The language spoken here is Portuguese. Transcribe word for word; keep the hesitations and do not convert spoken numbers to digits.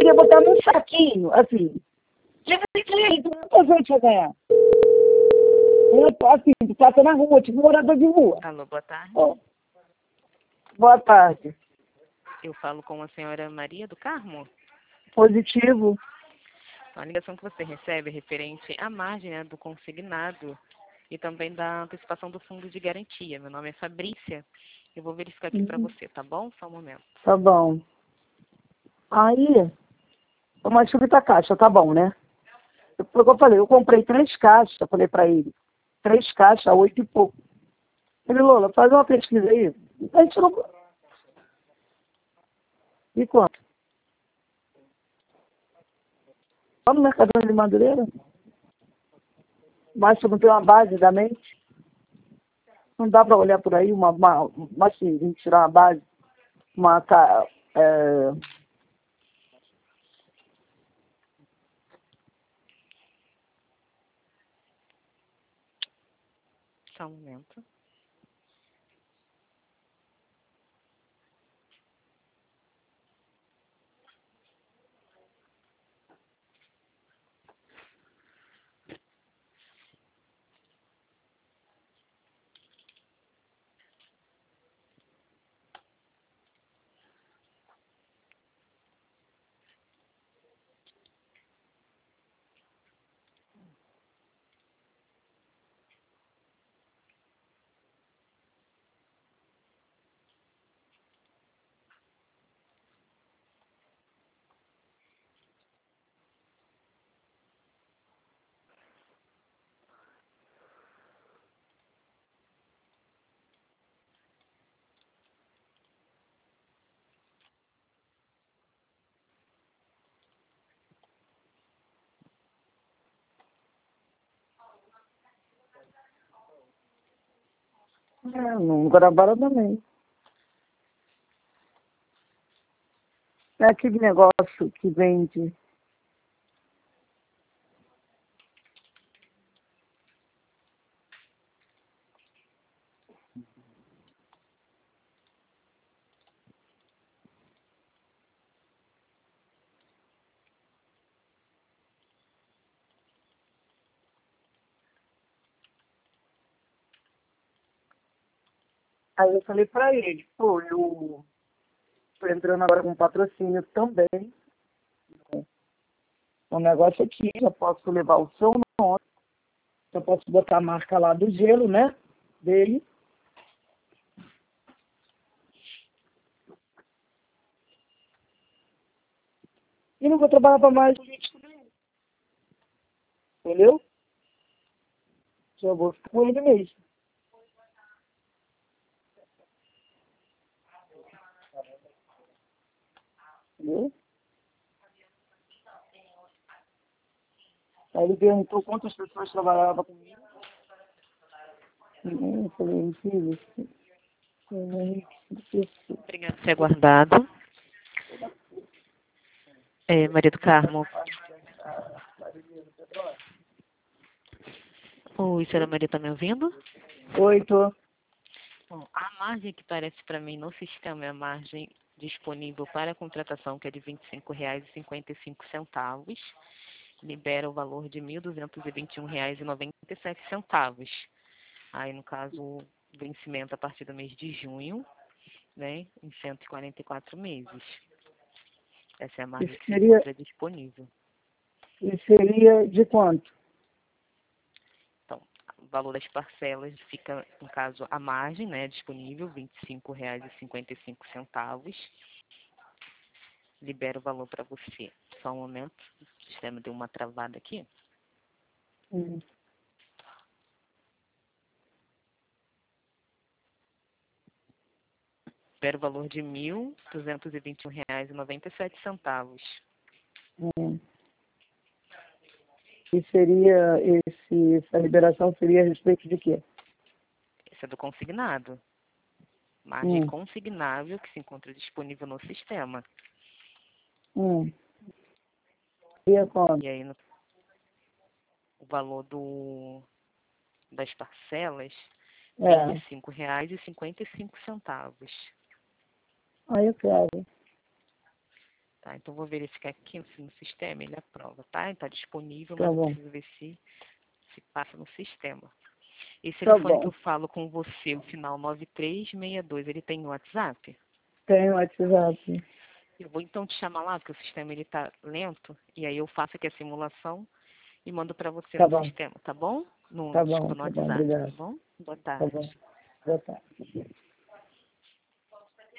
queria botar num saquinho, assim. Direito, quantas vezes vai ganhar? Eu tô assim, tu passa na rua, tipo morador de rua. Alô, boa tarde. Oh. Boa tarde. Eu falo com a senhora Maria do Carmo. Positivo. A ligação que você recebe é referente à margem, né, do consignado e também da antecipação do fundo de garantia. Meu nome é Fabrícia. Eu vou verificar aqui Uhum. para você, tá bom? Só um momento. Tá bom. Aí, uma chuva caixa, tá bom, né? Foi o que eu falei, eu comprei três caixas, eu falei pra ele. Três caixas, oito e pouco. Ele, Lola, faz uma pesquisa aí. A gente não... E quanto? Só no Mercadão de Madureira? Mas você não tem uma base da mente? Não dá para olhar por aí, uma, uma, uma assim, a gente tirar uma base, uma... É... Só um momento. É, no Guarabara também. É aquele negócio que vende. Aí eu falei pra ele, pô, eu tô entrando agora com patrocínio também. O negócio aqui, já posso levar o seu nome, já posso botar a marca lá do gelo, né? Dele. E não vou trabalhar para mais político nenhum. Entendeu? Só vou ficar com ele mesmo. Entendeu? Aí ele perguntou quantas pessoas trabalhavam comigo. Eu falei, filho, Obrigada por ter aguardado. É, Maria do Carmo. Oi, senhora Maria, está me ouvindo? Oi, tô. Bom, a margem que parece para mim no sistema é a margem disponível para a contratação, que é de vinte e cinco reais e cinquenta e cinco centavos. Libera o valor de mil duzentos e vinte e um reais e noventa e sete centavos. Aí, no caso, o vencimento a partir do mês de junho, né, em cento e quarenta e quatro meses. Essa é a margem Isso que se seria, encontra disponível. isso seria de quanto? Então, o valor das parcelas fica, no caso, a margem, né, disponível, vinte e cinco reais e cinquenta e cinco centavos. Libera o valor para você. Só um momento, o sistema deu uma travada aqui. Hum. Libera o valor de mil duzentos e vinte e um reais e noventa e sete centavos. Hum. E seria, esse, essa liberação seria a respeito de quê? Esse é do consignado. Margem Hum. consignável que se encontra disponível no sistema. Hum. E a quanto? E aí, no, o valor do, das parcelas é É. vinte e cinco reais e cinquenta e cinco centavos. Aí eu quero. Tá, então vou verificar aqui se no sistema ele aprova, tá? Está disponível, Tá mas eu bom. preciso ver se, se passa no sistema. Esse Tá telefone que bom. eu falo com você, o final nove três seis dois, ele tem WhatsApp? Tem o WhatsApp. Eu vou então te chamar lá, porque o sistema ele tá lento, e aí eu faço aqui a simulação e mando para você Tá no bom. sistema, tá bom? No, Tá desculpa, bom, no tá bom. WhatsApp, tá Obrigado. bom? Boa Tá tarde. bom. Boa tarde.